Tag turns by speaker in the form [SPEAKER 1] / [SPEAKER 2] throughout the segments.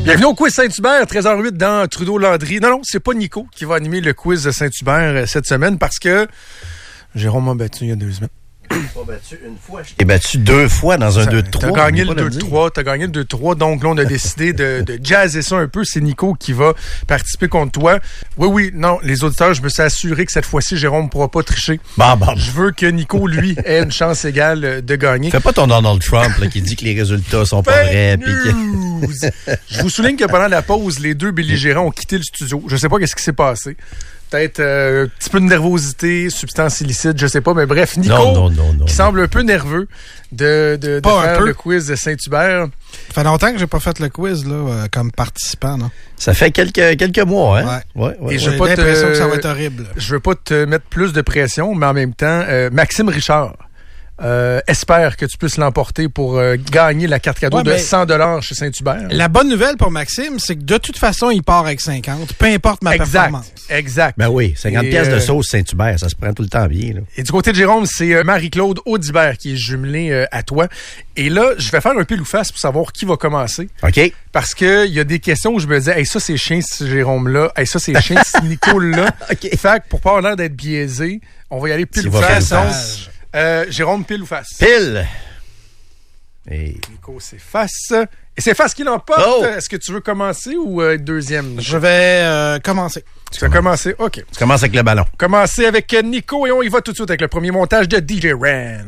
[SPEAKER 1] Bienvenue au quiz Saint-Hubert, 13h08 dans Trudeau-Landry. Non, c'est pas Nico qui va animer le quiz de Saint-Hubert cette semaine parce que Jérôme m'a battu il y a 2 semaines.
[SPEAKER 2] Pas battu une fois. Je t'ai battu 2 fois dans un 2-3.
[SPEAKER 1] T'as gagné le 2-3. T'as gagné le 2-3. Donc là, on a décidé de jazzer ça un peu. C'est Nico qui va participer contre toi. Oui, non, les auditeurs, je me suis assuré que cette fois-ci, Jérôme ne pourra pas tricher.
[SPEAKER 2] Bon.
[SPEAKER 1] Je veux que Nico, lui, ait une chance égale de gagner.
[SPEAKER 2] Fais pas ton Donald Trump là, qui dit que les résultats sont pas vrais.
[SPEAKER 1] Je vous souligne que pendant la pause, les deux belligérants ont quitté le studio. Je sais pas qu'est-ce qui s'est passé. Peut-être un petit peu de nervosité, substance illicite, je sais pas. Mais bref, Nico, qui semble un peu nerveux de faire le quiz de Saint-Hubert.
[SPEAKER 3] Ça fait longtemps que j'ai pas fait le quiz là, comme participant, non?
[SPEAKER 2] Ça fait quelques mois, hein?
[SPEAKER 3] Ouais.
[SPEAKER 1] Et
[SPEAKER 3] j'ai l'impression que ça va être horrible.
[SPEAKER 1] Je veux pas te mettre plus de pression, mais en même temps, Maxime Richard espère que tu puisses l'emporter pour gagner la carte cadeau de 100$ chez Saint-Hubert.
[SPEAKER 3] La bonne nouvelle pour Maxime, c'est que de toute façon, il part avec 50, peu importe ma performance.
[SPEAKER 1] Exact.
[SPEAKER 2] Ben oui, 50 pièces de sauce Saint-Hubert, ça se prend tout le temps bien. Là.
[SPEAKER 1] Et du côté de Jérôme, c'est Marie-Claude Audibert qui est jumelée à toi. Et là, je vais faire un pile ou face pour savoir qui va commencer.
[SPEAKER 2] OK.
[SPEAKER 1] Parce que il y a des questions où je me disais, hey, ça c'est chien ce Jérôme-là, hey, ça c'est chien ce Nicole-là.
[SPEAKER 2] Okay.
[SPEAKER 1] Fait que pour pas avoir l'air d'être biaisé, on va y aller pile ou face. Jérôme, pile ou face?
[SPEAKER 2] Pile! Et...
[SPEAKER 1] Nico, c'est face. Et c'est face qui l'emporte.
[SPEAKER 2] Oh.
[SPEAKER 1] Est-ce que tu veux commencer ou être deuxième?
[SPEAKER 3] Je vais commencer.
[SPEAKER 1] Tu vas commencer? OK.
[SPEAKER 2] Tu commences avec le ballon.
[SPEAKER 1] Commencer avec Nico et on y va tout de suite avec le premier montage de DJ Ran.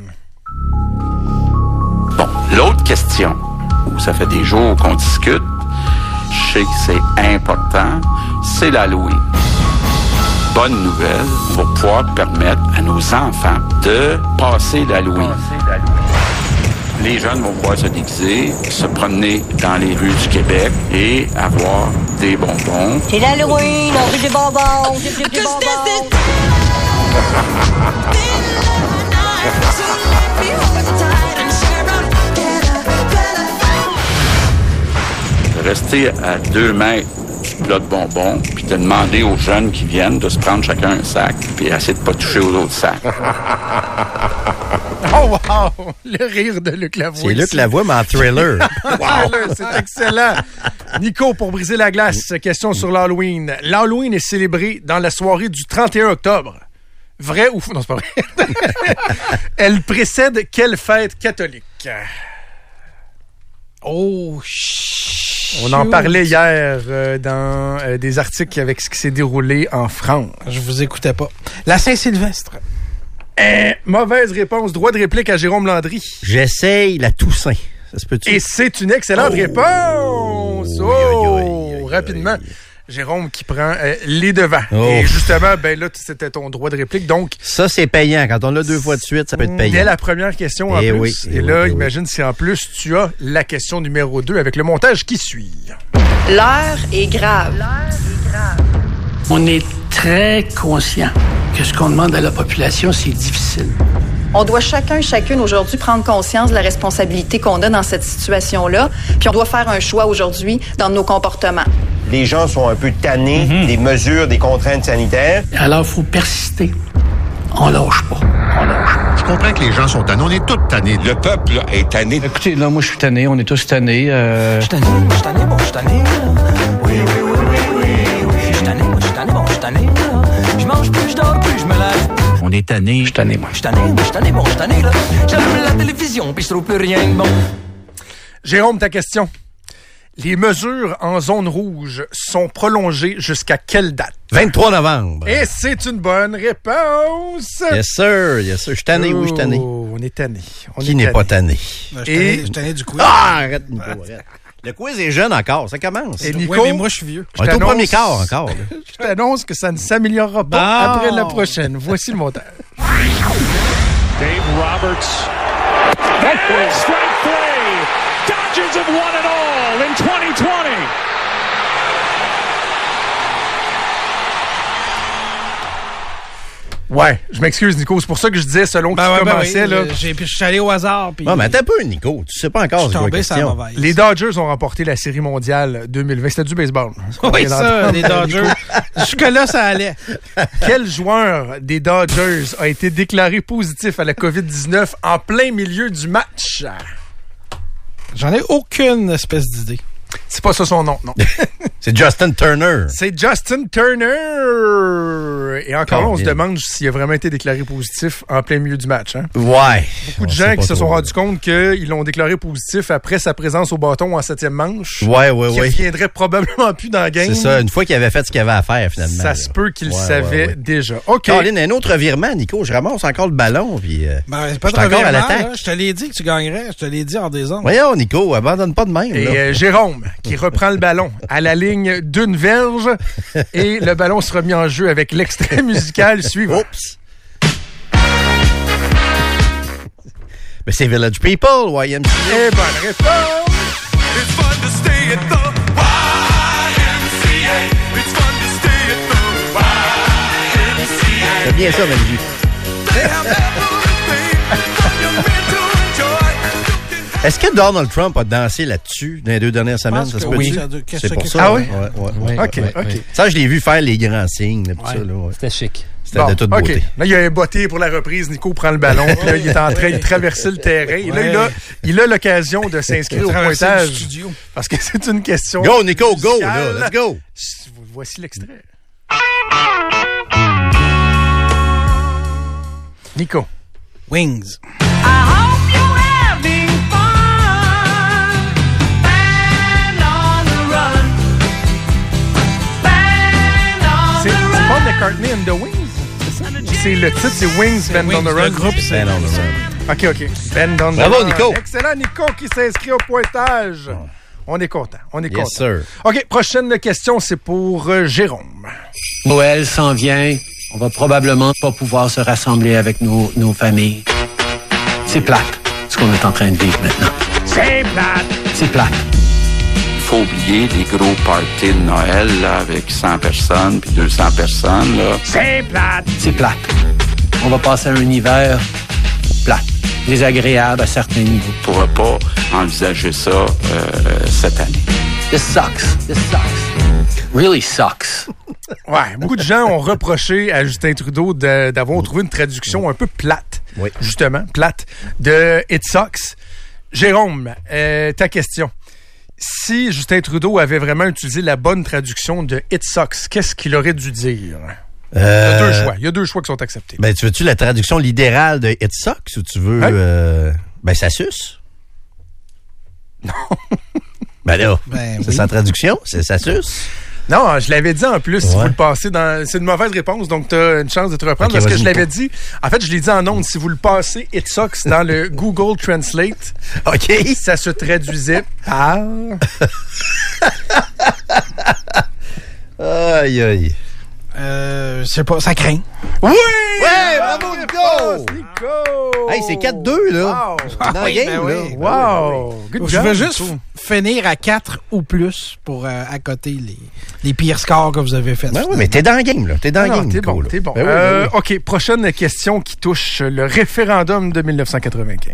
[SPEAKER 4] Bon, l'autre question, où ça fait des jours qu'on discute, je sais que c'est important, c'est l'Halloween. Bonne nouvelle, on va pouvoir permettre à nos enfants de passer l'Halloween. Les jeunes vont pouvoir se déguiser, se promener dans les rues du Québec et avoir des bonbons.
[SPEAKER 5] C'est l'Halloween, on veut des bonbons, des bonbons.
[SPEAKER 4] De rester à 2 mètres du plat de bonbons, puis de demander aux jeunes qui viennent de se prendre chacun un sac, puis essayer de pas toucher aux autres sacs.
[SPEAKER 1] Oh wow! Le rire de Luc Lavoie.
[SPEAKER 2] C'est Luc Lavoie, mais en thriller.
[SPEAKER 1] Wow! C'est excellent. Nico, pour briser la glace, question sur l'Halloween. L'Halloween est célébré dans la soirée du 31 octobre. Vrai ou faux? Non, c'est pas vrai. Elle précède quelle fête catholique?
[SPEAKER 3] Oh,
[SPEAKER 1] on en parlait hier dans des articles avec ce qui s'est déroulé en France.
[SPEAKER 3] Je vous écoutais pas. La Saint-Sylvestre.
[SPEAKER 1] Mauvaise réponse. Droit de réplique à Jérôme Landry.
[SPEAKER 2] J'essaye la Toussaint. Ça se peut-tu?
[SPEAKER 1] Et c'est une excellente réponse. Rapidement. Jérôme qui prend les devants. Et justement, ben là, c'était ton droit de réplique. Donc,
[SPEAKER 2] ça, c'est payant. Quand on l'a 2 fois de suite, ça peut être payant.
[SPEAKER 1] Dès la première question en plus. Et là, imagine si en plus, tu as la question numéro 2 avec le montage qui suit.
[SPEAKER 6] L'heure est grave.
[SPEAKER 7] On est très conscient que ce qu'on demande à la population, c'est difficile.
[SPEAKER 6] On doit chacune aujourd'hui prendre conscience de la responsabilité qu'on a dans cette situation-là, puis on doit faire un choix aujourd'hui dans nos comportements.
[SPEAKER 8] Les gens sont un peu tannés des mesures, des contraintes sanitaires.
[SPEAKER 7] Alors, il faut persister. On lâche pas.
[SPEAKER 9] Je comprends que les gens sont tannés. On est tous tannés. Le peuple là, est tanné.
[SPEAKER 7] Écoutez, là, moi, je suis tanné. On est tous tannés.
[SPEAKER 10] Je suis tanné. Oui. Je suis tanné. Je mange plus, je dors plus, je me lève.
[SPEAKER 7] On est tanné. Je suis tanné, moi.
[SPEAKER 10] Je suis tanné, là. J'allume la télévision, puis je trouve plus rien de bon.
[SPEAKER 1] Jérôme, ta question. Les mesures en zone rouge sont prolongées jusqu'à quelle date?
[SPEAKER 2] 23 novembre.
[SPEAKER 1] Et c'est une bonne réponse.
[SPEAKER 2] Yes, sir. Je suis tanné, oui, je suis tanné.
[SPEAKER 1] On est tanné.
[SPEAKER 2] Qui n'est pas tanné?
[SPEAKER 3] Je suis tanné du quiz.
[SPEAKER 2] Ah, arrête, Nico, arrête. Le quiz est jeune encore, ça commence.
[SPEAKER 1] Et Nico,
[SPEAKER 3] mais moi, je suis vieux.
[SPEAKER 2] On est au premier quart encore.
[SPEAKER 1] Je t'annonce que ça ne s'améliorera pas après la prochaine. Voici le montage.
[SPEAKER 11] Dave Roberts. Strike 3. Dodgers have won it all in 2020.
[SPEAKER 1] Ouais, je m'excuse, Nico. C'est pour ça que je disais, selon que tu commençais, là.
[SPEAKER 3] Je suis allé au hasard. Puis...
[SPEAKER 2] Non, mais attends un peu, Nico. Tu sais pas encore.
[SPEAKER 3] Je suis tombé sur la mauvaise.
[SPEAKER 1] Les Dodgers ont remporté la Série mondiale 2020. C'était du baseball.
[SPEAKER 3] Oui, ça, les Dodgers. Jusque-là, ça allait.
[SPEAKER 1] Quel joueur des Dodgers a été déclaré positif à la COVID-19 en plein milieu du match?
[SPEAKER 3] J'en ai aucune espèce d'idée.
[SPEAKER 1] C'est pas ça son nom, non.
[SPEAKER 2] C'est Justin Turner.
[SPEAKER 1] C'est Justin Turner. Et encore là, on se demande s'il a vraiment été déclaré positif en plein milieu du match. Hein?
[SPEAKER 2] Ouais.
[SPEAKER 1] Beaucoup de gens qui se sont rendus compte qu'ils l'ont déclaré positif après sa présence au bâton en 7e manche.
[SPEAKER 2] Ouais.
[SPEAKER 1] Qui reviendrait probablement plus dans la game.
[SPEAKER 2] C'est ça, une fois qu'il avait fait ce qu'il avait à faire, finalement.
[SPEAKER 1] Ça se peut qu'il le savait déjà. OK.
[SPEAKER 2] Caroline, un autre virement, Nico. Je ramasse encore le ballon. Puis,
[SPEAKER 3] c'est pas
[SPEAKER 2] encore à l'attaque.
[SPEAKER 3] Je te l'ai dit que tu gagnerais. Je te l'ai dit en des ondes.
[SPEAKER 2] Voyons, Nico, abandonne pas de même.
[SPEAKER 1] Et Jérôme, qui reprend le ballon à la ligne d'une verge. Et le ballon sera mis en jeu avec l'extrait musical suivant.
[SPEAKER 2] Oups. Mais c'est Village People, YMCA.
[SPEAKER 1] Et bonne réponse. It's fun to stay at the YMCA. It's fun to stay at the YMCA.
[SPEAKER 2] C'est bien ça, Manu. Est-ce que Donald Trump a dansé là-dessus dans les 2 dernières semaines? Ça se peut
[SPEAKER 3] oui.
[SPEAKER 2] C'est pour ça.
[SPEAKER 1] Ah oui?
[SPEAKER 2] Ouais.
[SPEAKER 1] OK.
[SPEAKER 2] Ça, je l'ai vu faire les grands signes. Là, ça, là,
[SPEAKER 12] C'était chic.
[SPEAKER 2] C'était de toute beauté.
[SPEAKER 1] Là, il y a un botté pour la reprise. Nico prend le ballon. Puis là, il est en train de traverser le terrain. Et là, il a l'occasion de s'inscrire au pointage. Parce que c'est une question.
[SPEAKER 2] Go, Nico, go! Là, let's go!
[SPEAKER 1] Voici l'extrait. Nico.
[SPEAKER 3] Wings.
[SPEAKER 1] C'est Paul McCartney and the Wings? C'est ça? C'est le titre, c'est Wings, Band on the Run.
[SPEAKER 3] Le groupe, c'est
[SPEAKER 2] Band on the Run.
[SPEAKER 1] OK. Band on the Run.
[SPEAKER 2] Bravo, Nico.
[SPEAKER 1] Excellent, Nico, qui s'inscrit au pointage. On est content.
[SPEAKER 2] Yes, sir.
[SPEAKER 1] OK, prochaine question, c'est pour Jérôme.
[SPEAKER 7] Noël s'en vient. On va probablement pas pouvoir se rassembler avec nos familles. C'est plate, ce qu'on est en train de vivre maintenant.
[SPEAKER 11] C'est plate.
[SPEAKER 7] C'est plate.
[SPEAKER 4] Il faut oublier les gros parties de Noël là, avec 100 personnes puis 200 personnes. Là.
[SPEAKER 11] C'est plate.
[SPEAKER 7] C'est plate. On va passer un hiver plate, désagréable à certains niveaux.
[SPEAKER 4] On ne pourra pas envisager ça cette année.
[SPEAKER 7] This sucks. This sucks. Really sucks.
[SPEAKER 1] Ouais, beaucoup de gens ont reproché à Justin Trudeau d'avoir trouvé une traduction un peu plate, justement, plate, de « It sucks ». Jérôme, ta question. Si Justin Trudeau avait vraiment utilisé la bonne traduction de « It sucks », qu'est-ce qu'il aurait dû dire? Il y a 2 choix. Il y a 2 choix qui sont acceptés.
[SPEAKER 2] Ben, tu veux-tu la traduction littérale de « It sucks » ou tu veux... ben, ça suce.
[SPEAKER 1] Non.
[SPEAKER 2] Ben là, c'est sa traduction, c'est ça suce.
[SPEAKER 1] Non, je l'avais dit en plus, si vous le passez dans... C'est une mauvaise réponse, donc tu as une chance de te reprendre parce que je l'avais dit. En fait, je l'ai dit en ondes, si vous le passez, It sucks dans le Google Translate, ça se traduisait par...
[SPEAKER 2] Aïe, aïe.
[SPEAKER 3] Je sais pas, ça craint.
[SPEAKER 1] Oui!
[SPEAKER 2] Ouais, bravo, Nico! Hey, c'est 4-2, là.
[SPEAKER 1] Wow!
[SPEAKER 2] Dans la game, là.
[SPEAKER 1] Wow! Good
[SPEAKER 3] Je
[SPEAKER 1] job,
[SPEAKER 3] veux juste
[SPEAKER 1] Nico.
[SPEAKER 3] finir à 4 ou plus pour accoter les pires scores que vous avez faits.
[SPEAKER 2] Ben oui, mais t'es dans la game, là. T'es dans la game,
[SPEAKER 1] T'es
[SPEAKER 2] Nico,
[SPEAKER 1] bon,
[SPEAKER 2] là.
[SPEAKER 1] t'es bon.
[SPEAKER 2] Ben oui, ben oui.
[SPEAKER 1] OK, prochaine question qui touche le référendum de 1995.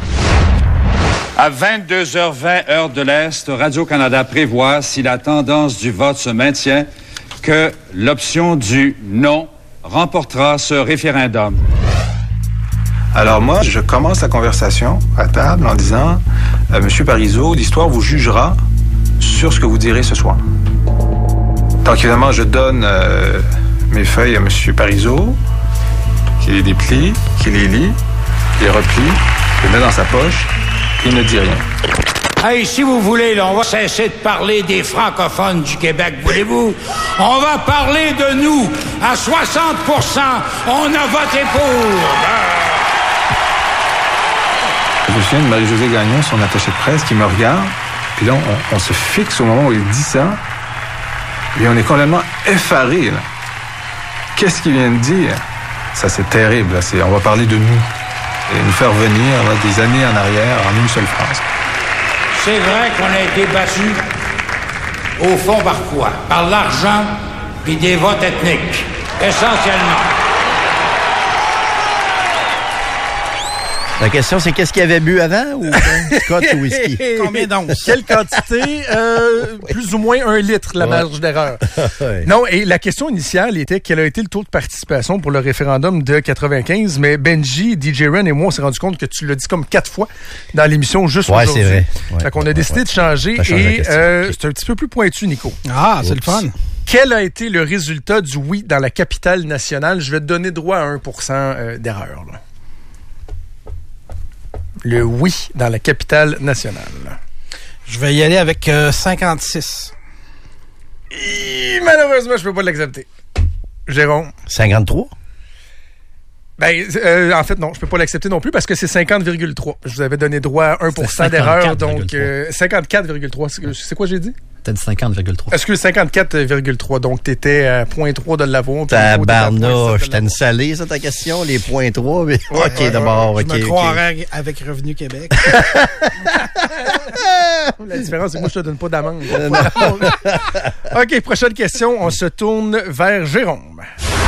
[SPEAKER 13] À 22h20, heure de l'Est, Radio-Canada prévoit, si la tendance du vote se maintient, que l'option du non remportera ce référendum.
[SPEAKER 14] Alors moi, je commence la conversation à table en disant « Monsieur Parizeau, l'histoire vous jugera sur ce que vous direz ce soir. » Donc évidemment, je donne mes feuilles à Monsieur Parizeau, qui les déplie, qui les lit, les replie, les met dans sa poche, il ne dit rien.
[SPEAKER 15] Hey, si vous voulez, là, on va cesser de parler des francophones du Québec, voulez-vous? On va parler de nous. À 60%, on a voté pour.
[SPEAKER 14] Je me souviens de Marie-Josée Gagnon, son attachée de presse, qui me regarde. Puis là, on se fixe au moment où il dit ça. Et on est complètement effaré. Là. Qu'est-ce qu'il vient de dire? Ça, c'est terrible. Là. On va parler de nous. Et nous faire venir là, des années en arrière en une seule phrase.
[SPEAKER 15] C'est vrai qu'on a été battu, au fond, par quoi? Par l'argent puis des votes ethniques, essentiellement.
[SPEAKER 2] La question, c'est qu'est-ce qu'il avait bu avant ou scotch ou whisky?
[SPEAKER 3] Combien d'onces?
[SPEAKER 1] Quelle quantité? Plus ou moins 1 litre, la marge d'erreur. Non, et la question initiale était quel a été le taux de participation pour le référendum de 95, mais Benji, DJ Ren et moi, on s'est rendu compte que tu l'as dit comme 4 fois dans l'émission juste aujourd'hui.
[SPEAKER 2] C'est vrai.
[SPEAKER 1] Fait qu'on a décidé de changer et c'est un petit peu plus pointu, Nico.
[SPEAKER 3] Ah, c'est le fun.
[SPEAKER 1] Quel a été le résultat du oui dans la capitale nationale? Je vais te donner droit à 1% d'erreur. Là. Le oui dans la capitale nationale.
[SPEAKER 3] Je vais y aller avec 56.
[SPEAKER 1] Et malheureusement, je ne peux pas l'accepter. Jérôme?
[SPEAKER 2] 53?
[SPEAKER 1] En fait, non, je peux pas l'accepter non plus parce que c'est 50,3. Je vous avais donné droit à 1% d'erreur, donc 54,3. C'est quoi j'ai dit?
[SPEAKER 12] T'as dit 50,3.
[SPEAKER 1] Excuse, 54,3. Donc, t'étais à 0.3 de l'avoir.
[SPEAKER 2] Tabarnouche, t'as une salée, ça, ta question? Les 0.3? Mais... OK, d'abord.
[SPEAKER 3] Je me croirais avec Revenu Québec.
[SPEAKER 1] La différence, c'est que moi, je te donne pas d'amende. OK, prochaine question. On se tourne vers Jérôme.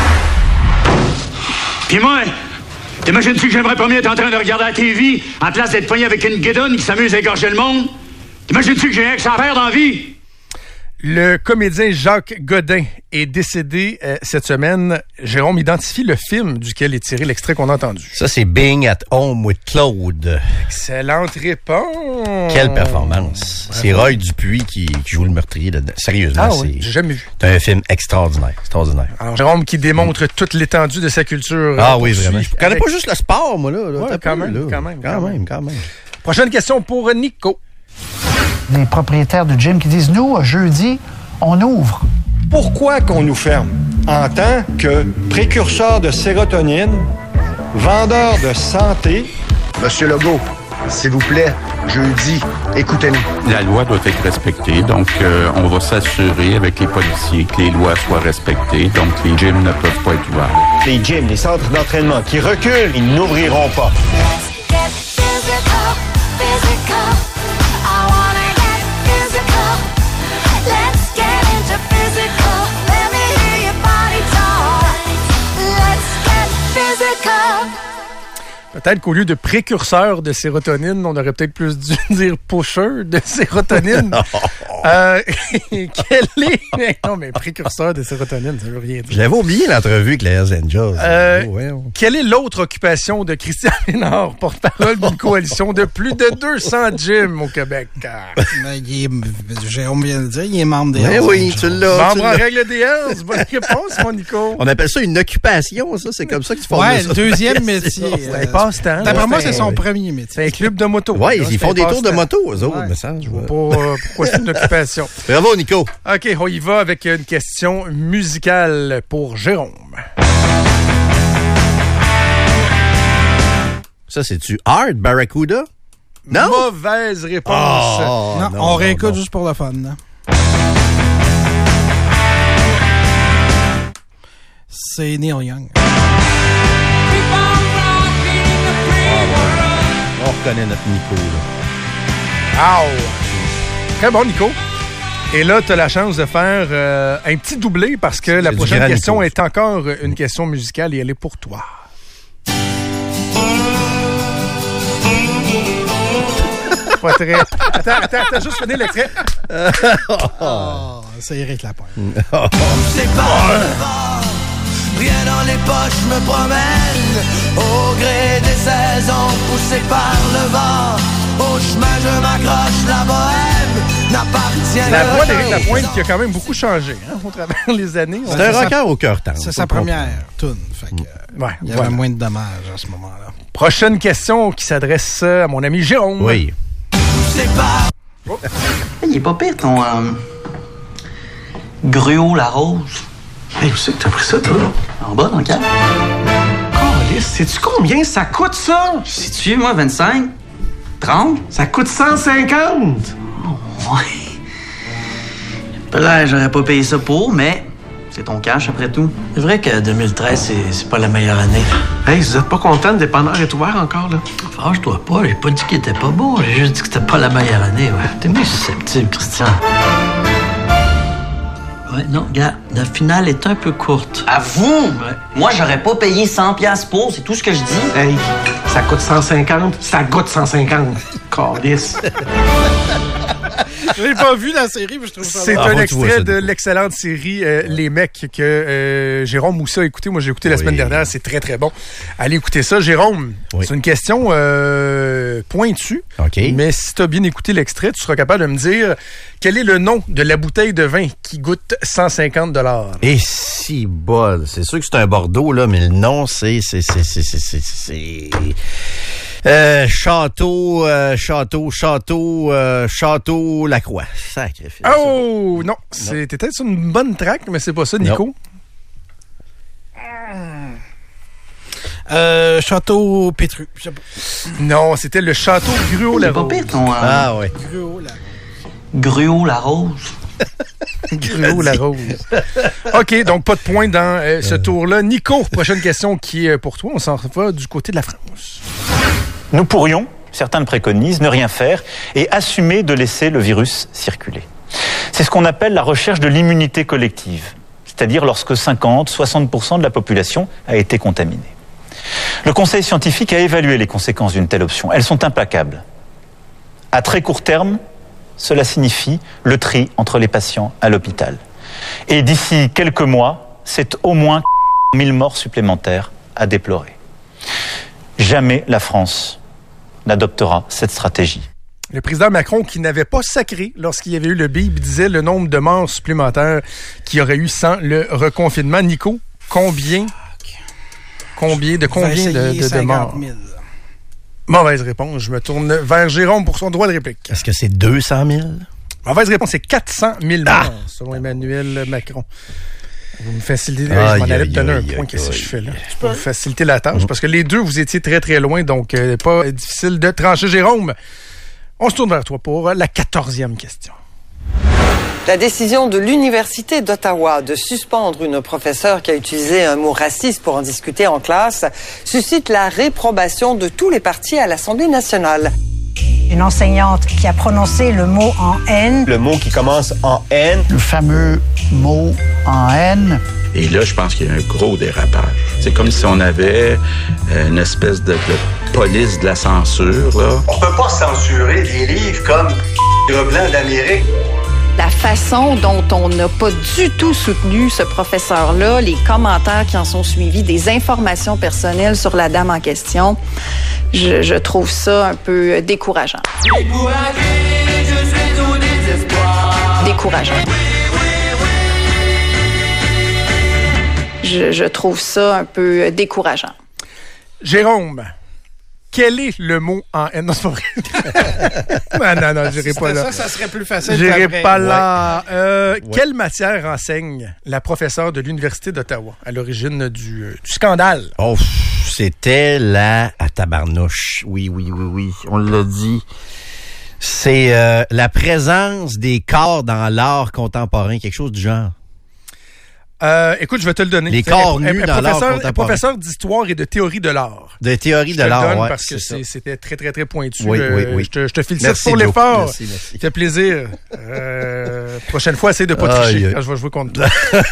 [SPEAKER 15] Pis moi, t'imagines-tu que j'aimerais pas mieux être en train de regarder la TV en place d'être pogné avec une guédonne qui s'amuse à égorger le monde? T'imagines-tu que j'ai rien que ça à faire dans la vie?
[SPEAKER 1] Le comédien Jacques Godin est décédé cette semaine. Jérôme, identifie le film duquel est tiré l'extrait qu'on a entendu.
[SPEAKER 2] Ça, c'est Being at Home with Claude.
[SPEAKER 1] Excellente réponse.
[SPEAKER 2] Quelle performance. Bravo. C'est Roy Dupuis qui joue le meurtrier dedans. Sérieusement,
[SPEAKER 1] j'ai jamais vu.
[SPEAKER 2] C'est un film extraordinaire.
[SPEAKER 1] Alors, Jérôme qui démontre toute l'étendue de sa culture.
[SPEAKER 2] Oui, vraiment. Je connais pas juste le sport, moi, là.
[SPEAKER 1] Quand même. Prochaine question pour Nico.
[SPEAKER 16] Des propriétaires de gym qui disent, nous, jeudi, on ouvre.
[SPEAKER 8] Pourquoi qu'on nous ferme? En tant que précurseur de sérotonine, vendeur de santé.
[SPEAKER 17] Monsieur Legault, s'il vous plaît, jeudi, écoutez-nous.
[SPEAKER 4] La loi doit être respectée, donc on va s'assurer avec les policiers que les lois soient respectées, donc les gyms ne peuvent pas être ouverts.
[SPEAKER 8] Les gyms, les centres d'entraînement qui reculent, ils n'ouvriront pas.
[SPEAKER 1] Peut-être qu'au lieu de précurseur de sérotonine, on aurait peut-être plus dû dire pusher de sérotonine. Quel est... Non, mais précurseur de sérotonine, ça veut rien dire.
[SPEAKER 2] J'avais oublié l'entrevue avec les Hells Angels.
[SPEAKER 1] Quelle est l'autre occupation de Christian Ménard, porte-parole d'une coalition de plus de 200 gyms au Québec?
[SPEAKER 3] Jérôme vient de dire, il est membre des Hells.
[SPEAKER 2] Oui, tu l'as.
[SPEAKER 1] Membre en règle des Hells. Bonne réponse, mon Nico.
[SPEAKER 2] On appelle ça une occupation, ça. C'est comme ça que tu fais
[SPEAKER 3] ça. Le deuxième métier.
[SPEAKER 1] Passe-temps.
[SPEAKER 3] D'après moi, c'est son premier métier.
[SPEAKER 1] C'est un club de moto.
[SPEAKER 2] Oui, ils font des tours de moto, eux autres, me semble.
[SPEAKER 1] Je vois pas pourquoi c'est une occupation.
[SPEAKER 2] Bravo, Nico.
[SPEAKER 1] OK, on y va avec une question musicale pour Jérôme.
[SPEAKER 2] Ça, c'est-tu Hard Barracuda? Non?
[SPEAKER 1] Mauvaise réponse.
[SPEAKER 3] Non, on réécoute juste pour le fun. Là. C'est Neil Young.
[SPEAKER 2] On reconnaît notre Nico. Là.
[SPEAKER 1] Très bon, Nico. Et là, tu as la chance de faire un petit doublé parce que la prochaine question est encore une question musicale et elle est pour toi. Pas très... Attends, juste fini l'extrait.
[SPEAKER 3] C'est Éric Lapointe.
[SPEAKER 10] C'est pas rien dans les poches, je me promène au gré des saisons, poussé par le vent. Au chemin, je m'accroche, la bohème n'appartient à
[SPEAKER 1] la voix d'Éric Lapointe qui a quand même beaucoup changé au travers les années.
[SPEAKER 2] C'est un rocker au cœur tendre.
[SPEAKER 3] C'est sa première tune. Il y avait moins de dommages à ce moment-là.
[SPEAKER 1] Prochaine question qui s'adresse à mon ami Jérôme.
[SPEAKER 2] Oui.
[SPEAKER 12] Il est pas pire ton gruau la rose.
[SPEAKER 17] Hey, où c'est que t'as pris ça, toi?
[SPEAKER 12] En bas, dans le cadre.
[SPEAKER 17] Oh, sais-tu combien ça coûte, ça?
[SPEAKER 12] Sais-tu, moi, 25? 30?
[SPEAKER 17] Ça coûte 150!
[SPEAKER 12] Oh, ouais. Peut-être j'aurais pas payé ça pour, mais c'est ton cash après tout. C'est vrai que 2013, c'est pas la meilleure année.
[SPEAKER 17] Hey, vous êtes pas content, le dépanneur est ouvert encore, là?
[SPEAKER 12] Fâche-toi pas, j'ai pas dit qu'il était pas beau, j'ai juste dit que c'était pas la meilleure année, ouais. T'es bien susceptible, Christian. Ouais, non, regarde, la finale est un peu courte.
[SPEAKER 18] À vous? Moi, j'aurais pas payé 100$ pour, c'est tout ce que je dis.
[SPEAKER 19] Hey, ça coûte 150, ça goûte 150. Calice.
[SPEAKER 3] Je l'ai pas vu la série, mais je trouve ça...
[SPEAKER 1] C'est un extrait de l'excellente série Les Mecs que Jérôme Moussa a écouté. Moi, j'ai écouté la semaine dernière. C'est très, très bon. Allez écouter ça. Jérôme, c'est une question pointue.
[SPEAKER 2] Okay.
[SPEAKER 1] Mais si tu as bien écouté l'extrait, tu seras capable de me dire quel est le nom de la bouteille de vin qui goûte 150$.
[SPEAKER 2] Et si bol. C'est sûr que c'est un Bordeaux, là, mais le nom, c'est... Château Lacroix. Sacrifice.
[SPEAKER 1] Oh, non. C'était peut-être sur une bonne track, mais c'est pas ça, Nico.
[SPEAKER 3] Château Pétru.
[SPEAKER 1] Non, c'était le Château Gruau-Larose.
[SPEAKER 2] Ah, ouais.
[SPEAKER 12] Gruau-Larose.
[SPEAKER 1] Gruau-Larose. OK, donc pas de point dans ce tour-là. Nico, prochaine question qui est pour toi. On s'en va du côté de la France.
[SPEAKER 20] Nous pourrions, certains le préconisent, ne rien faire et assumer de laisser le virus circuler. C'est ce qu'on appelle la recherche de l'immunité collective, c'est-à-dire lorsque 50-60% de la population a été contaminée. Le Conseil scientifique a évalué les conséquences d'une telle option. Elles sont implacables. À très court terme, cela signifie le tri entre les patients à l'hôpital. Et d'ici quelques mois, c'est au moins 1000 morts supplémentaires à déplorer. Jamais la France n'adoptera cette stratégie.
[SPEAKER 1] Le président Macron, qui n'avait pas sacré lorsqu'il y avait eu le bip, disait le nombre de morts supplémentaires qu'il y aurait eu sans le reconfinement. Nico, combien de morts?
[SPEAKER 3] 000.
[SPEAKER 1] Mauvaise réponse. Je me tourne vers Jérôme pour son droit de réplique.
[SPEAKER 2] Est-ce que c'est 200 000?
[SPEAKER 1] Mauvaise réponse, c'est 400 000 morts, selon Emmanuel Macron. Vous me facilitez, je m'en allais te donner un point, qu'est-ce que je fais là? Je peux vous faciliter la tâche, parce que les deux, vous étiez très très loin, donc pas difficile de trancher. Jérôme, on se tourne vers toi pour la 14e question.
[SPEAKER 21] La décision de l'Université d'Ottawa de suspendre une professeure qui a utilisé un mot raciste pour en discuter en classe suscite la réprobation de tous les partis à l'Assemblée nationale.
[SPEAKER 16] Une enseignante qui a prononcé le mot en haine.
[SPEAKER 9] Le mot qui commence en N.
[SPEAKER 16] Le fameux mot en haine.
[SPEAKER 4] Et là, je pense qu'il y a un gros dérapage. C'est comme si on avait une espèce de police de la censure, là.
[SPEAKER 17] On peut pas censurer des livres comme Le Blanc d'Amérique.
[SPEAKER 6] La façon dont on n'a pas du tout soutenu ce professeur-là, les commentaires qui en sont suivis, des informations personnelles sur la dame en question, je trouve ça un peu décourageant. Décourageant. Je trouve ça un peu décourageant.
[SPEAKER 1] Jérôme, quel est le mot en haine? Non, c'est pas vrai. non, j'irai pas là.
[SPEAKER 3] Ça serait plus facile.
[SPEAKER 1] J'irai pas là. Quelle matière enseigne la professeure de l'Université d'Ottawa à l'origine du scandale?
[SPEAKER 2] Oh, c'était la tabarnouche. Oui. On l'a dit. C'est la présence des corps dans l'art contemporain, quelque chose du genre.
[SPEAKER 1] Écoute, je vais te le donner.
[SPEAKER 2] Les corps nus dans l'art contemporain.
[SPEAKER 1] Professeur d'histoire et de théorie de l'art.
[SPEAKER 2] De théorie de l'art, oui.
[SPEAKER 1] Parce que c'était très, très, très pointu.
[SPEAKER 2] Oui.
[SPEAKER 1] Je te félicite
[SPEAKER 2] merci,
[SPEAKER 1] pour l'effort.
[SPEAKER 2] Merci.
[SPEAKER 1] Ça fait plaisir. Prochaine fois, essaye de pas tricher quand je vais jouer contre toi.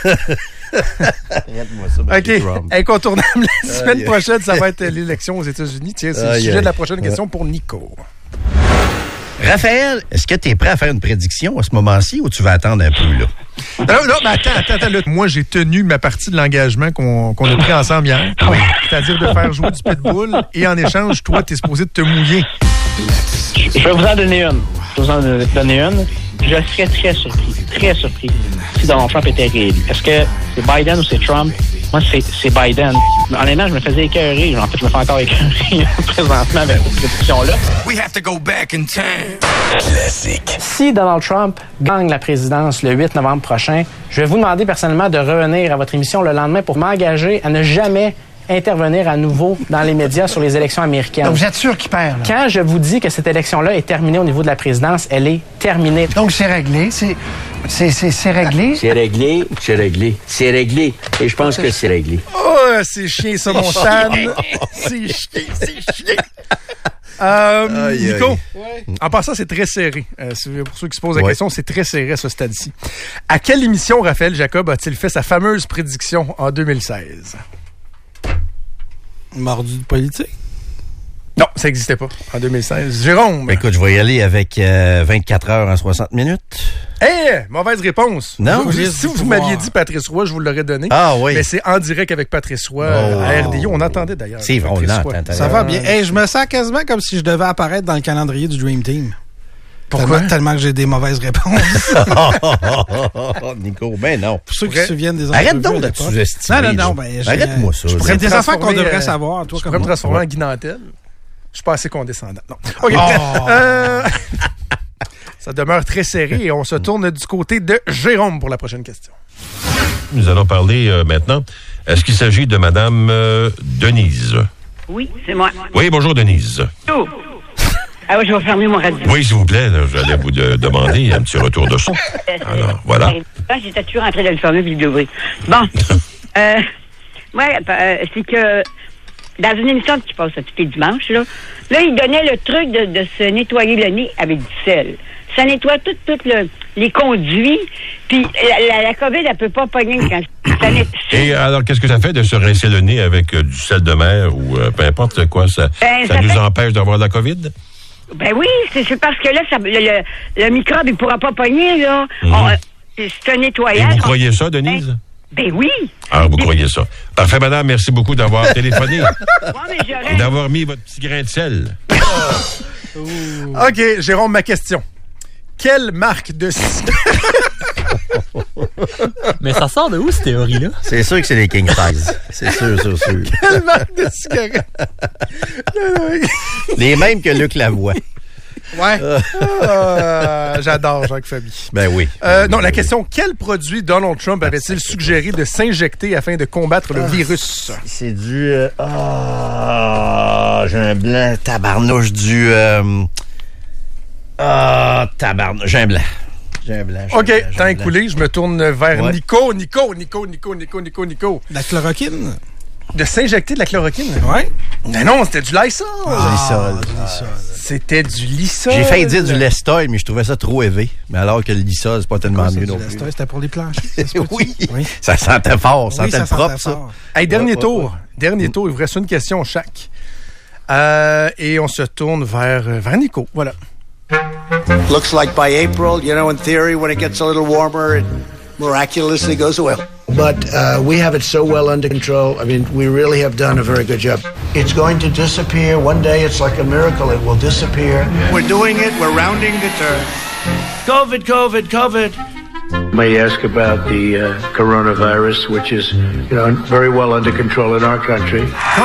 [SPEAKER 1] OK. Incontournable. La semaine prochaine, ça va être l'élection aux États-Unis. Tiens, c'est le sujet de la prochaine question pour Nico.
[SPEAKER 2] Raphaël, est-ce que tu es prêt à faire une prédiction à ce moment-ci ou tu vas attendre un peu, là?
[SPEAKER 1] Non, mais attends. Là. Moi, j'ai tenu ma partie de l'engagement qu'on a pris ensemble hier. Oui. C'est-à-dire de faire jouer du pitbull et en échange, toi, t'es supposé de te mouiller.
[SPEAKER 22] Je vais vous en donner une. Je serais très surpris si Donald Trump était réélu. Est-ce que c'est Biden ou c'est Trump? Moi, c'est Biden. Honnêtement, je me faisais écœurer. En fait, je me fais encore écœurer présentement avec cette prédiction-là.
[SPEAKER 10] We have to go back in time.
[SPEAKER 22] Classique. Si Donald Trump gagne la présidence le 8 novembre prochain, je vais vous demander personnellement de revenir à votre émission le lendemain pour m'engager à ne jamais intervenir à nouveau dans les médias sur les élections américaines.
[SPEAKER 16] Donc, vous êtes sûr qu'il perd, là?
[SPEAKER 22] Quand je vous dis que cette élection-là est terminée au niveau de la présidence, elle est terminée.
[SPEAKER 16] Donc, c'est réglé. C'est réglé?
[SPEAKER 23] C'est réglé. Et je pense que c'est réglé.
[SPEAKER 1] Oh, c'est chien, ça, mon Stan. C'est chien. Nico, en passant, c'est très serré. Pour ceux qui se posent la question, c'est très serré à ce stade-ci. À quelle émission Raphaël Jacob a-t-il fait sa fameuse prédiction en 2016?
[SPEAKER 3] Mordu de politique?
[SPEAKER 1] Non, ça n'existait pas en 2016. Jérôme?
[SPEAKER 2] Écoute, je vais y aller avec 24 heures en 60 minutes.
[SPEAKER 1] Mauvaise réponse.
[SPEAKER 2] Non?
[SPEAKER 1] Si vous m'aviez dit Patrice Roy, je vous l'aurais donné.
[SPEAKER 2] Ah oui.
[SPEAKER 1] Mais c'est en direct avec Patrice Roy à RDI. On entendait d'ailleurs.
[SPEAKER 2] C'est vrai, on l'entend.
[SPEAKER 3] Ça va bien. Je me sens quasiment comme si je devais apparaître dans le calendrier du Dream Team.
[SPEAKER 1] Pourquoi?
[SPEAKER 3] Tellement que j'ai des mauvaises réponses.
[SPEAKER 2] Nico, ben non.
[SPEAKER 3] Pour ceux qui se souviennent des
[SPEAKER 2] Arrête donc de te sous-estimer.
[SPEAKER 3] Non.
[SPEAKER 2] Arrête-moi ça.
[SPEAKER 3] C'est des affaires qu'on devrait savoir, toi,
[SPEAKER 1] je
[SPEAKER 3] comme
[SPEAKER 1] pourrais me
[SPEAKER 3] moi.
[SPEAKER 1] transformer en Guy Nantel. Je suis pas assez condescendant. Non. OK. Ça demeure très serré et on se tourne du côté de Jérôme pour la prochaine question.
[SPEAKER 9] Nous allons parler maintenant. Est-ce qu'il s'agit de Madame Denise?
[SPEAKER 5] Oui, c'est moi.
[SPEAKER 9] Oui, bonjour Denise.
[SPEAKER 5] Oh. Ah oui, je vais fermer mon radio.
[SPEAKER 9] Oui, s'il vous plaît, j'allais vous demander un petit retour de son. Alors, voilà.
[SPEAKER 5] J'étais toujours en train de le fermer puis de l'ouvrir. Bon. C'est que dans une émission qui passe tous les dimanches, là, il donnait le truc de se nettoyer le nez avec du sel. Ça nettoie tout les conduits, puis la COVID, elle peut pas pogner quand ça nettoie.
[SPEAKER 9] Et alors, qu'est-ce que ça fait de se rincer le nez avec du sel de mer ou peu importe quoi? Ça nous empêche d'avoir la COVID?
[SPEAKER 5] Ben oui, c'est parce que là, le microbe, il pourra pas pogner, là. C'est un nettoyage.
[SPEAKER 9] Et vous croyez ça, Denise?
[SPEAKER 5] Ben oui.
[SPEAKER 9] Alors, vous croyez ça. Parfait, madame, merci beaucoup d'avoir téléphoné. Et d'avoir mis votre petit grain de sel.
[SPEAKER 1] OK, Jérôme, ma question. Quelle marque de
[SPEAKER 7] Mais ça sort de où, cette théorie-là?
[SPEAKER 2] C'est sûr que c'est les King Size. C'est sûr.
[SPEAKER 1] Quelle marque de cigarette?
[SPEAKER 2] Les mêmes que Luc Lavoie.
[SPEAKER 1] Ouais. J'adore Jacques Fabi.
[SPEAKER 2] Ben oui.
[SPEAKER 1] Non, la question, quel produit Donald Trump avait-il suggéré de s'injecter afin de combattre le virus?
[SPEAKER 2] C'est du... j'ai un blanc, tabarnouche, du... tabarnouche, j'ai un blanc.
[SPEAKER 1] OK, temps écoulé, je me tourne vers Nico.
[SPEAKER 3] La chloroquine?
[SPEAKER 1] De s'injecter de la chloroquine?
[SPEAKER 3] Ouais.
[SPEAKER 1] Mais non, c'était du Lysol.
[SPEAKER 2] Lysol.
[SPEAKER 1] C'était du Lysol.
[SPEAKER 2] J'ai failli dire du Lestol, mais je trouvais ça trop élevé. Mais alors que le Lysol, c'est pas tellement mieux non plus.
[SPEAKER 3] Lestol, c'était pour les planches.
[SPEAKER 2] Oui. Ça sentait fort, ça sentait propre, ça.
[SPEAKER 1] Hey, dernier tour, il vous reste une question chaque. Et on se tourne vers Nico, voilà.
[SPEAKER 11] Looks like by April, in theory, when it gets a little warmer, it miraculously goes away.
[SPEAKER 17] But we have it so well under control. I mean, we really have done a very good job. It's going to disappear. One day, it's like a miracle. It will disappear.
[SPEAKER 11] We're doing it. We're rounding the turn. COVID.
[SPEAKER 24] May ask about the coronavirus, which is, very well under control in our country.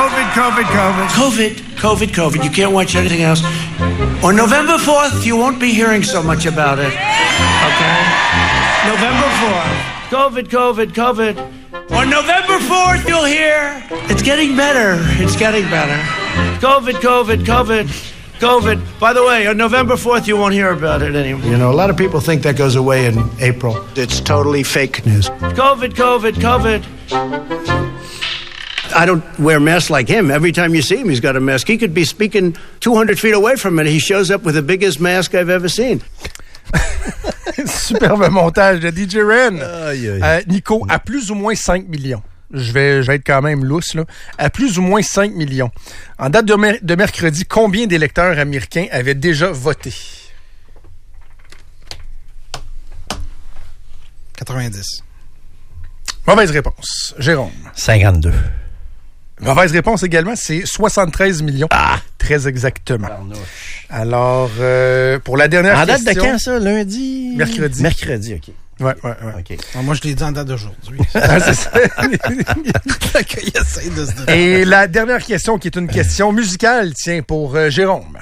[SPEAKER 11] COVID. You can't watch anything else. On November 4th, you won't be hearing so much about it. Okay? November 4th. COVID. On November 4th, you'll hear. It's getting better. COVID. By the way, on November 4th, you won't hear about it anymore.
[SPEAKER 17] A lot of people think that goes away in April. It's totally fake news.
[SPEAKER 11] COVID. I don't wear masks like him. Every time you see him, he's got a mask. He could be speaking 200 feet away from it. He shows up with the biggest mask I've ever seen.
[SPEAKER 1] Superbe montage de DJ Ren. Nico, à plus ou moins 5 millions. Je vais être quand même lousse, là. À plus ou moins 5 millions. En date de mercredi, combien d'électeurs américains avaient déjà voté?
[SPEAKER 3] 90.
[SPEAKER 1] Mauvaise réponse. Jérôme.
[SPEAKER 2] 52.
[SPEAKER 1] Mauvaise réponse également, c'est 73 millions. Très exactement. Alors, pour la dernière question...
[SPEAKER 2] En date de quand, ça? Lundi? Mercredi, OK.
[SPEAKER 1] Ouais.
[SPEAKER 2] Okay.
[SPEAKER 3] Moi, je l'ai dit en date d'aujourd'hui.
[SPEAKER 1] C'est ça. Et la dernière question, qui est une question musicale, tiens, pour Jérôme.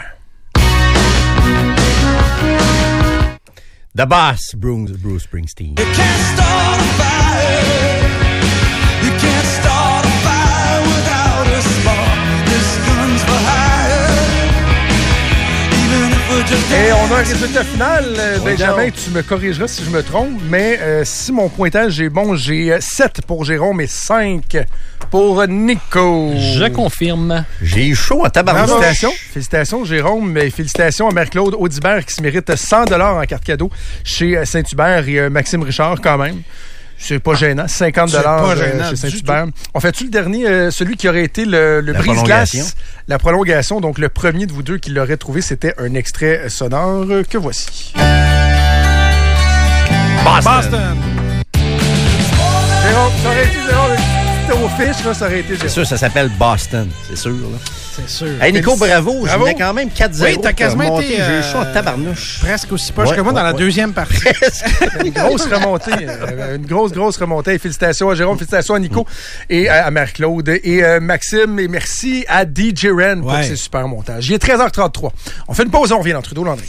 [SPEAKER 2] The Boss, Bruce Springsteen.
[SPEAKER 10] You can't start a fire. You can't start a fire without a spark. This gun's for hire. Even if we're just...
[SPEAKER 1] Et on dans un résultat final, Benjamin, tu me corrigeras si je me trompe, mais si mon pointage est bon, j'ai 7 pour Jérôme et 5 pour Nico.
[SPEAKER 7] Je confirme.
[SPEAKER 2] J'ai chaud en tabarnak.
[SPEAKER 1] Félicitations, Jérôme, et félicitations à Marie-Claude Audibert qui se mérite 100 $ en carte cadeau chez Saint-Hubert et Maxime Richard quand même. C'est pas gênant. 50 $ chez Saint-Hubert. On fait-tu le dernier, celui qui aurait été le brise-glace? La prolongation. Donc, le premier de vous deux qui l'aurait trouvé, c'était un extrait sonore que voici. Boston. Jérôme, ça aurait été Jérôme. Au fiche, là, ça aurait été Jérôme.
[SPEAKER 2] C'est sûr, ça s'appelle Boston. C'est sûr, là.
[SPEAKER 3] C'est sûr.
[SPEAKER 2] Hey, Nico, bravo. Je venais quand même 4-0.
[SPEAKER 3] Oui, t'as quasiment été...
[SPEAKER 2] J'ai chaud en tabarnouche.
[SPEAKER 3] Presque aussi poche que moi dans la deuxième partie.
[SPEAKER 1] Une grosse remontée. Une grosse remontée. Et félicitations à Jérôme, félicitations à Nico et à Marie-Claude et Maxime. Et merci à DJ Ren pour ses super montages. Il est 13h33. On fait une pause, on revient dans Trudeau Landry.